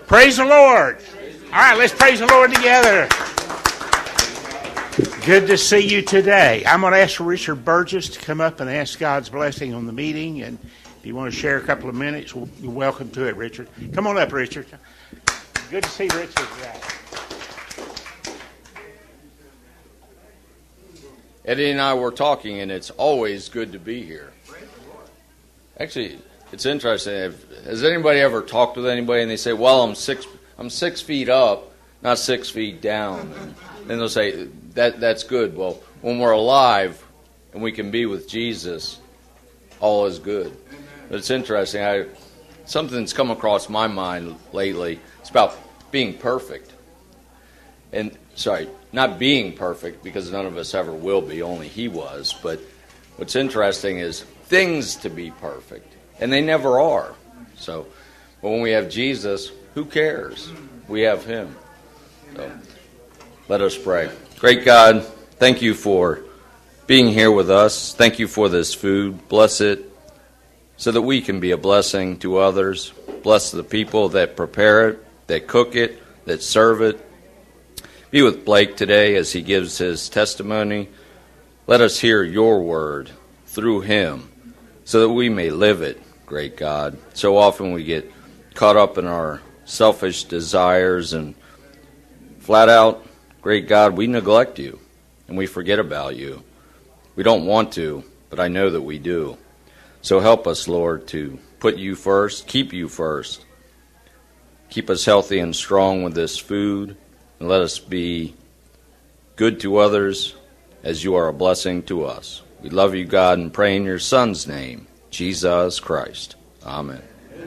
Praise the Lord. All right, let's praise the Lord together. Good to see you today. I'm going to ask Richard Burgess to come up and ask God's blessing on the meeting. And if you want to share a couple of minutes, you're welcome to it, Richard. Come on up, Richard. Good to see Richard today. Eddie and I were talking, and it's always good to be here. Actually, it's interesting. Has anybody ever talked with anybody and they say, "Well, I'm 6 feet up, not 6 feet down"? And then they'll say, "That's good." Well, when we're alive and we can be with Jesus, all is good. But it's interesting. Something's come across my mind lately. It's about being perfect. And not being perfect, because none of us ever will be. Only He was. But what's interesting is things to be perfect. And they never are. But when we have Jesus, who cares? We have Him. So let us pray. Great God, thank you for being here with us. Thank you for this food. Bless it so that we can be a blessing to others. Bless the people that prepare it, that cook it, that serve it. Be with Blake today as he gives his testimony. Let us hear your word through him so that we may live it, great God. So often we get caught up in our selfish desires and flat out, great God, we neglect you and we forget about you. We don't want to, but I know that we do. So help us, Lord, to put you first, keep you first. Keep us healthy and strong with this food, and let us be good to others as you are a blessing to us. We love you, God, and pray in your Son's name, Jesus Christ. Amen.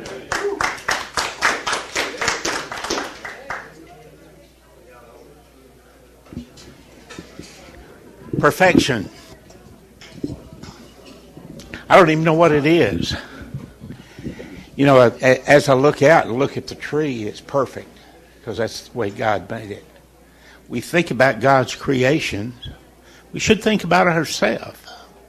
Perfection. I don't even know what it is. You know, as I look out and look at the tree, it's perfect because that's the way God made it. We think about God's creation. We should think about it ourselves.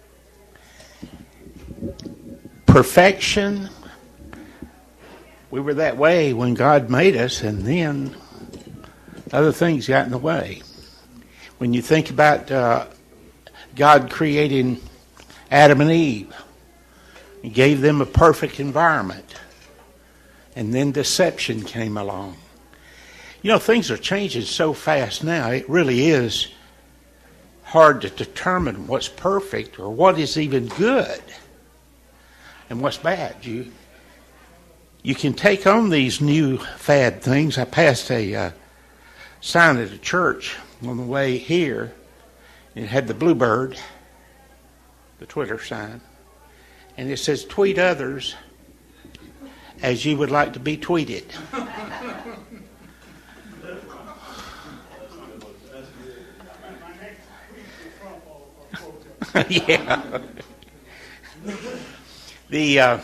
Perfection. We were that way when God made us, and then other things got in the way. When you think about God creating Adam and Eve, He gave them a perfect environment, and then deception came along. You know, things are changing so fast now, it really is hard to determine what's perfect or what is even good and what's bad. You can take on these new fad things. I passed a sign at a church on the way here. It had the bluebird, the Twitter sign, and it says, "Tweet others as you would like to be tweeted." Yeah. The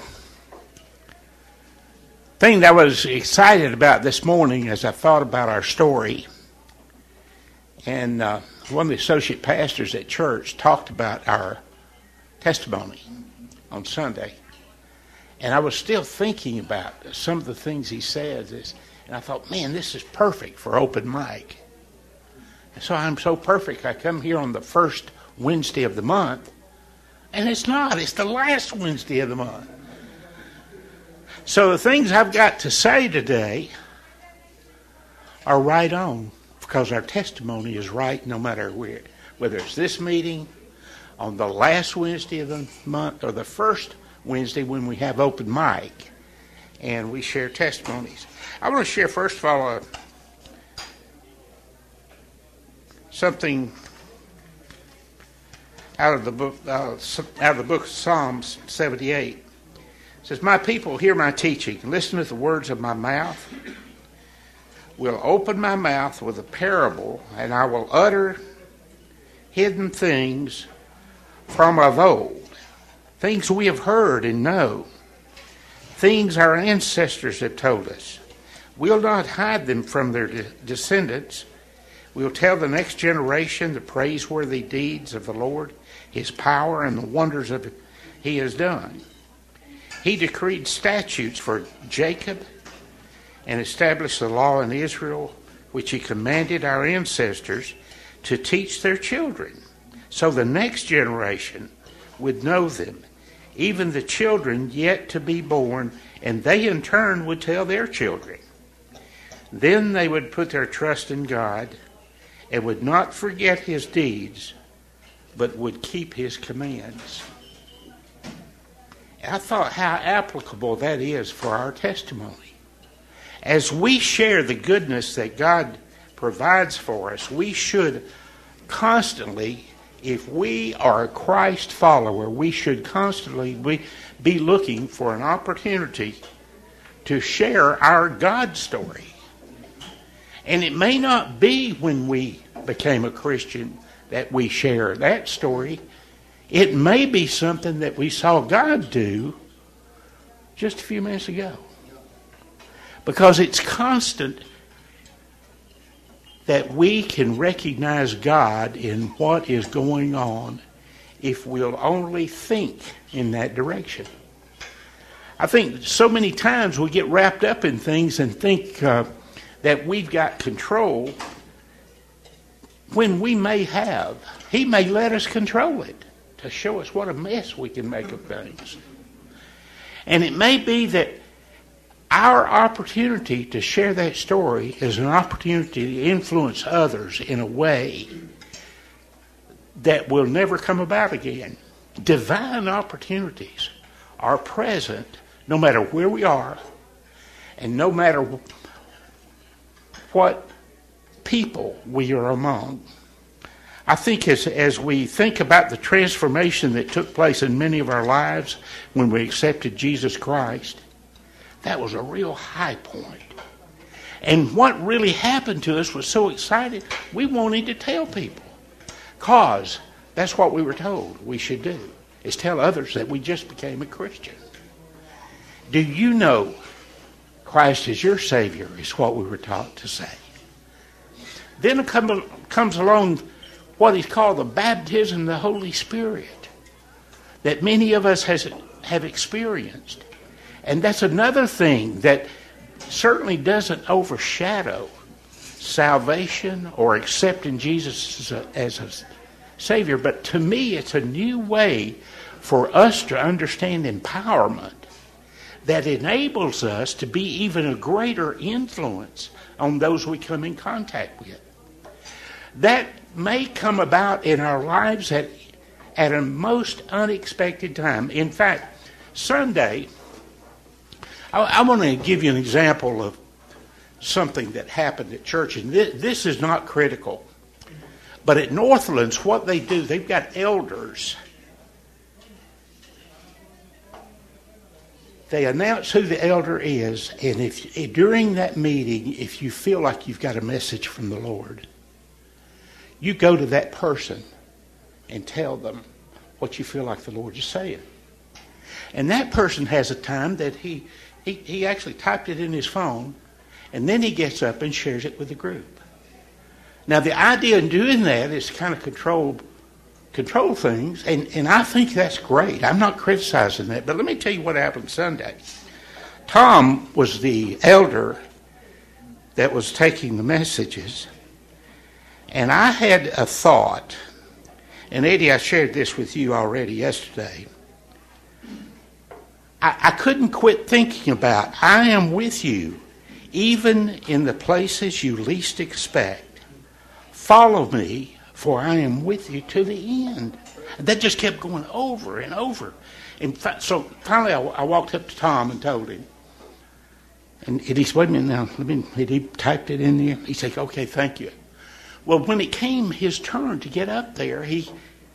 thing that I was excited about this morning as I thought about our story, and one of the associate pastors at church talked about our testimony on Sunday. And I was still thinking about some of the things he said. And I thought, man, this is perfect for open mic. And so I'm so perfect. I come here on the first Wednesday of the month. And it's not. It's the last Wednesday of the month. So the things I've got to say today are right on, because our testimony is right no matter where. Whether it's this meeting, on the last Wednesday of the month, or the first Wednesday when we have open mic and we share testimonies. I want to share, first of all, something out of the book of Psalms 78. It says, "My people, hear my teaching, listen to the words of my mouth. Will open my mouth with a parable, and I will utter hidden things from of old, things we have heard and know, things our ancestors have told us. We'll not hide them from their descendants. We'll tell the next generation the praiseworthy deeds of the Lord, His power and the wonders of He has done. He decreed statutes for Jacob and established the law in Israel, which he commanded our ancestors to teach their children, so the next generation would know them, even the children yet to be born, and they in turn would tell their children. Then they would put their trust in God and would not forget his deeds, but would keep his commands. I thought how applicable that is for our testimony. As we share the goodness that God provides for us, we should constantly, if we are a Christ follower, we should constantly be looking for an opportunity to share our God story. And it may not be when we became a Christian that we share that story. It may be something that we saw God do just a few minutes ago. Because it's constant that we can recognize God in what is going on if we'll only think in that direction. I think so many times we get wrapped up in things and think that we've got control when we may have. He may let us control it to show us what a mess we can make of things. And it may be that our opportunity to share that story is an opportunity to influence others in a way that will never come about again. Divine opportunities are present no matter where we are and no matter what people we are among. I think as we think about the transformation that took place in many of our lives when we accepted Jesus Christ, that was a real high point. And what really happened to us was so exciting, we wanted to tell people. Because that's what we were told we should do, is tell others that we just became a Christian. Do you know Christ is your Savior, is what we were taught to say. Then comes along what is called the baptism of the Holy Spirit that many of us have experienced. And that's another thing that certainly doesn't overshadow salvation or accepting Jesus as a Savior. But to me, it's a new way for us to understand empowerment that enables us to be even a greater influence on those we come in contact with. That may come about in our lives at a most unexpected time. In fact, Sunday, I want to give you an example of something that happened at church, and this is not critical. But at Northlands, what they do, they've got elders. They announce who the elder is, and if during that meeting, if you feel like you've got a message from the Lord, you go to that person and tell them what you feel like the Lord is saying. And that person has a time that he actually typed it in his phone, and then he gets up and shares it with the group. Now, the idea in doing that is to kind of control things, and I think that's great. I'm not criticizing that, but let me tell you what happened Sunday. Tom was the elder that was taking the messages, and I had a thought, and Eddie, I shared this with you already yesterday. I couldn't quit thinking about, I am with you, even in the places you least expect. Follow me, for I am with you to the end. And that just kept going over and over. So finally I walked up to Tom and told him. And he said, wait a minute now. He typed it in there. He said, okay, thank you. Well, when it came his turn to get up there, he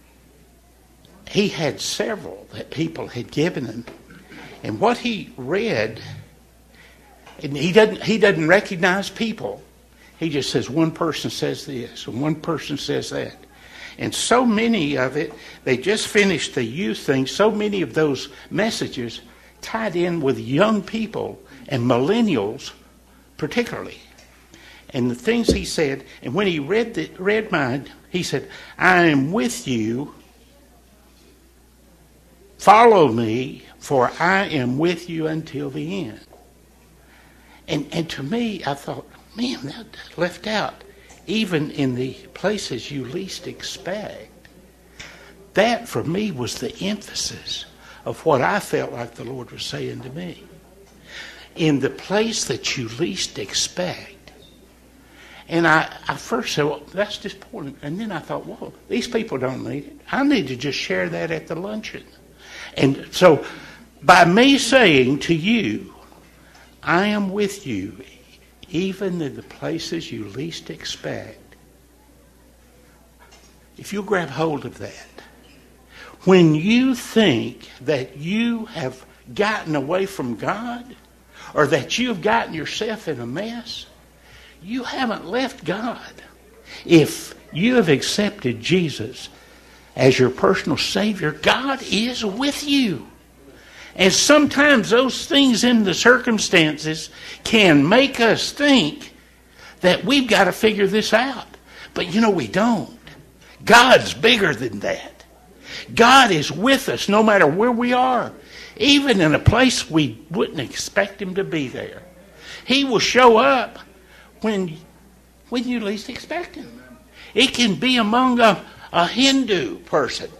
had several that people had given him. And what he read, and he doesn't recognize people. He just says one person says this and one person says that. And so many of it, they just finished the youth thing. So many of those messages tied in with young people and millennials particularly. And the things he said, and when he read mine, he said, I am with you. Follow me, for I am with you until the end. And to me, I thought, man, that left out. Even in the places you least expect. That, for me, was the emphasis of what I felt like the Lord was saying to me. In the place that you least expect. And I first said, well, that's disappointing. And then I thought, whoa, these people don't need it. I need to just share that at the luncheon. And so, by me saying to you, I am with you, even in the places you least expect, if you grab hold of that, when you think that you have gotten away from God, or that you've gotten yourself in a mess, you haven't left God. If you have accepted Jesus as your personal Savior, God is with you. And sometimes those things in the circumstances can make us think that we've got to figure this out. But we don't. God's bigger than that. God is with us no matter where we are. Even in a place we wouldn't expect Him to be there. He will show up when you least expect Him. It can be among a Hindu person,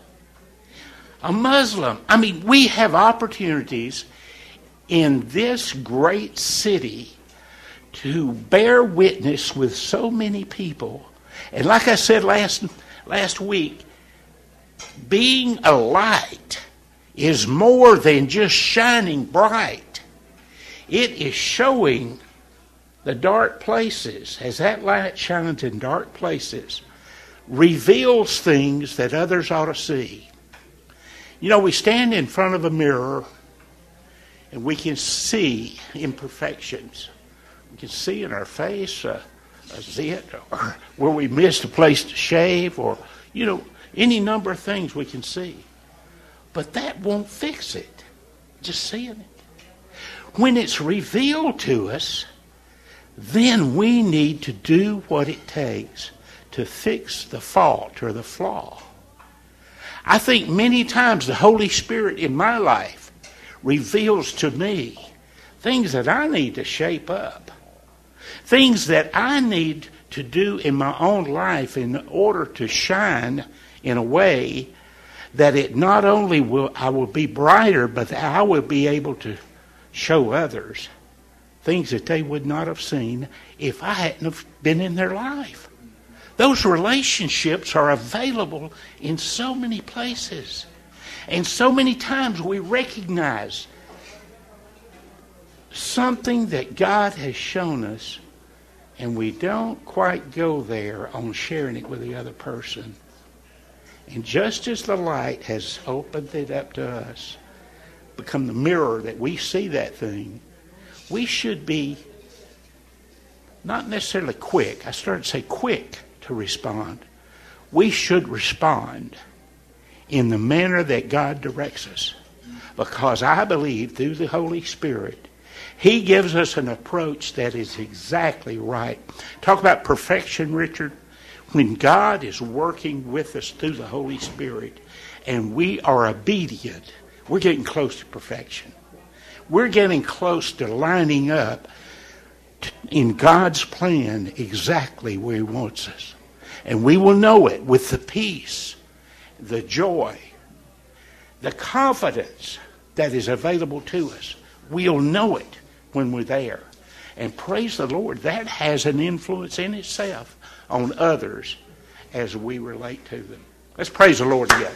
a Muslim. I mean, we have opportunities in this great city to bear witness with so many people. And like I said last week, being a light is more than just shining bright. It is showing the dark places. As that light shines in dark places, reveals things that others ought to see. We stand in front of a mirror and we can see imperfections. We can see in our face a zit, or where we missed a place to shave, or, any number of things we can see. But that won't fix it, just seeing it. When it's revealed to us, then we need to do what it takes to fix the fault or the flaw. I think many times the Holy Spirit in my life reveals to me things that I need to shape up, things that I need to do in my own life in order to shine in a way that it not only I will be brighter, but I will be able to show others things that they would not have seen if I hadn't have been in their life. Those relationships are available in so many places. And so many times we recognize something that God has shown us, and we don't quite go there on sharing it with the other person. And just as the light has opened it up to us, become the mirror that we see that thing, we should be not necessarily quick. I started to say quick to respond. We should respond in the manner that God directs us. Because I believe through the Holy Spirit, He gives us an approach that is exactly right. Talk about perfection, Richard. When God is working with us through the Holy Spirit and we are obedient, we're getting close to perfection. We're getting close to lining up in God's plan exactly where He wants us. And we will know it with the peace, the joy, the confidence that is available to us. We'll know it when we're there. And praise the Lord, that has an influence in itself on others as we relate to them. Let's praise the Lord together.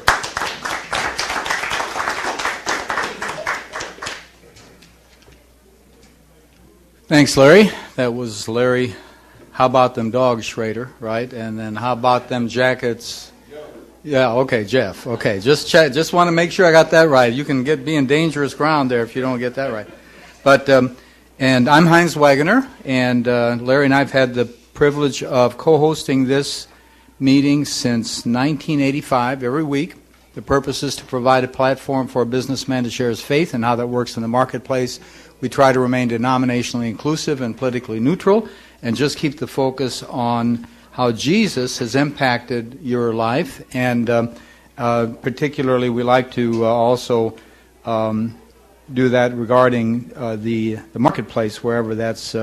Thanks, Larry. That was Larry. How about them dogs, Schrader, right? And then how about them jackets? Yeah, okay, Jeff. Okay, just check. Just want to make sure I got that right. You can be in dangerous ground there if you don't get that right. But and I'm Heinz Wagoner, and Larry and I have had the privilege of co-hosting this meeting since 1985 every week. The purpose is to provide a platform for a businessman to share his faith and how that works in the marketplace. We try to remain denominationally inclusive and politically neutral and just keep the focus on how Jesus has impacted your life. And particularly we like to also do that regarding the marketplace, wherever that's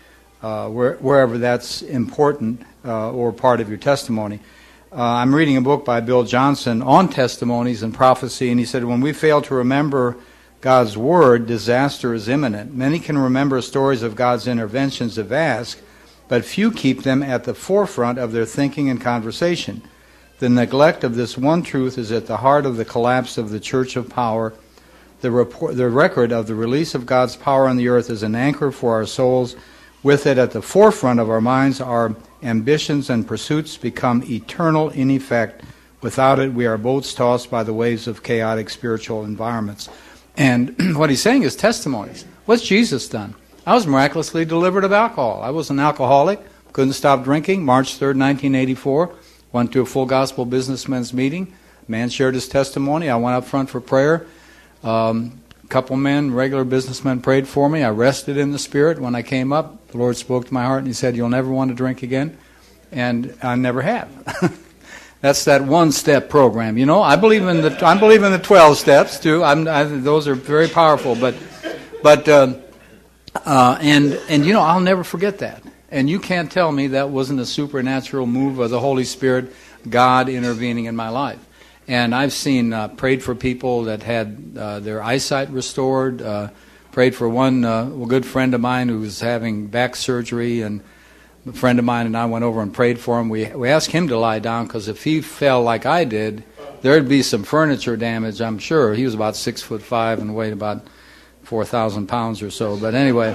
important or part of your testimony. I'm reading a book by Bill Johnson on testimonies and prophecy, and he said, when we fail to remember God's Word, disaster is imminent. Many can remember stories of God's interventions if asked, but few keep them at the forefront of their thinking and conversation. The neglect of this one truth is at the heart of the collapse of the church of power. The record of the release of God's power on the earth is an anchor for our souls. With it at the forefront of our minds, our ambitions and pursuits become eternal in effect. Without it, we are boats tossed by the waves of chaotic spiritual environments. And what he's saying is testimonies. What's Jesus done? I was miraculously delivered of alcohol. I was an alcoholic, couldn't stop drinking. March 3rd, 1984, went to a Full Gospel Businessmen's meeting. A man shared his testimony. I went up front for prayer. A couple men, regular businessmen, prayed for me. I rested in the Spirit. When I came up, the Lord spoke to my heart and He said, "You'll never want to drink again." And I never have. That's that one-step program. You know, I believe in the 12 steps too. Those are very powerful. But you know, I'll never forget that. And you can't tell me that wasn't a supernatural move of the Holy Spirit, God intervening in my life. And I've seen, prayed for people that had their eyesight restored, prayed for one good friend of mine who was having back surgery, and a friend of mine and I went over and prayed for him. We asked him to lie down, because if he fell like I did, there'd be some furniture damage, I'm sure. He was about 6'5" and weighed about 4,000 pounds or so. But anyway,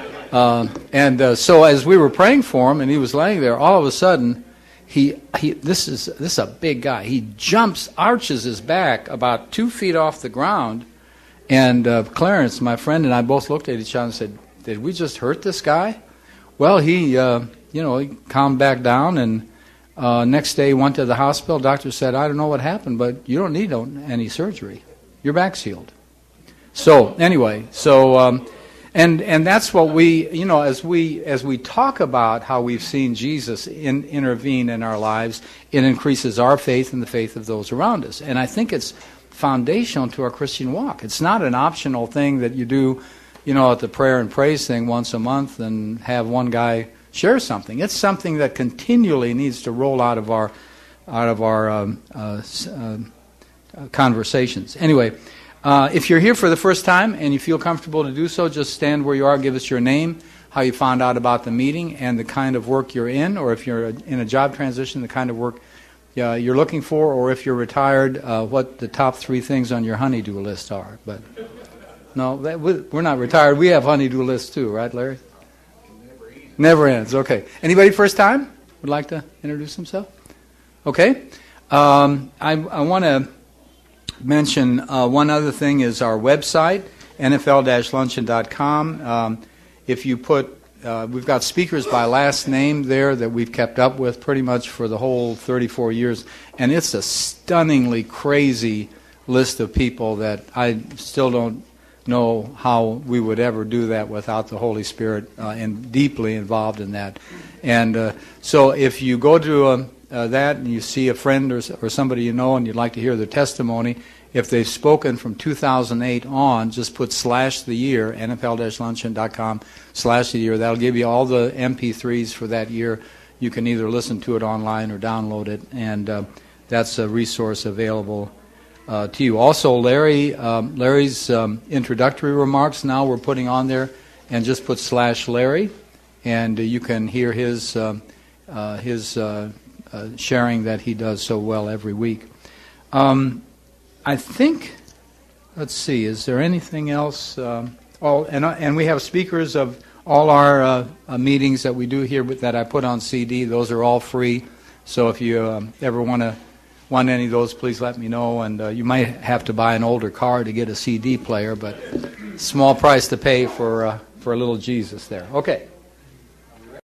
so as we were praying for him and he was laying there, all of a sudden, this is a big guy. He jumps, arches his back about 2 feet off the ground, and Clarence, my friend, and I both looked at each other and said, "Did we just hurt this guy?" Well, he calmed back down, and next day he went to the hospital. Doctor said, "I don't know what happened, but you don't need any surgery. Your back's healed." So anyway, and that's what we, as we talk about how we've seen Jesus intervene in our lives, it increases our faith and the faith of those around us. And I think it's foundational to our Christian walk. It's not an optional thing that you do, at the prayer and praise thing once a month and have one guy share something. It's something that continually needs to roll out of our conversations. Anyway. If you're here for the first time and you feel comfortable to do so, just stand where you are, give us your name, how you found out about the meeting, and the kind of work you're in, or if you're in a job transition, the kind of work you're looking for, or if you're retired, what the top 3 things on your honey-do list are. But no, we're not retired. We have honey-do lists too, right, Larry? Never ends. Okay. Anybody first time would like to introduce himself? Okay. I want to mention one other thing is our website, nfl-luncheon.com. If you put, we've got speakers by last name there that we've kept up with pretty much for the whole 34 years, and it's a stunningly crazy list of people that I still don't know how we would ever do that without the Holy Spirit and deeply involved in that. And so if you go to that and you see a friend or somebody you know and you'd like to hear their testimony, if they've spoken from 2008 on, just put /the year, nfl-luncheon.com/the year. That'll give you all the MP3s for that year. You can either listen to it online or download it, and that's a resource available to you. Also, Larry's introductory remarks now we're putting on there, and just put /Larry, and you can hear his sharing that he does so well every week. I think, let's see, is there anything else? And we have speakers of all our meetings that we do here that I put on CD. Those are all free. So if you ever want any of those, please let me know. And you might have to buy an older car to get a CD player, but small price to pay for a little Jesus there. Okay.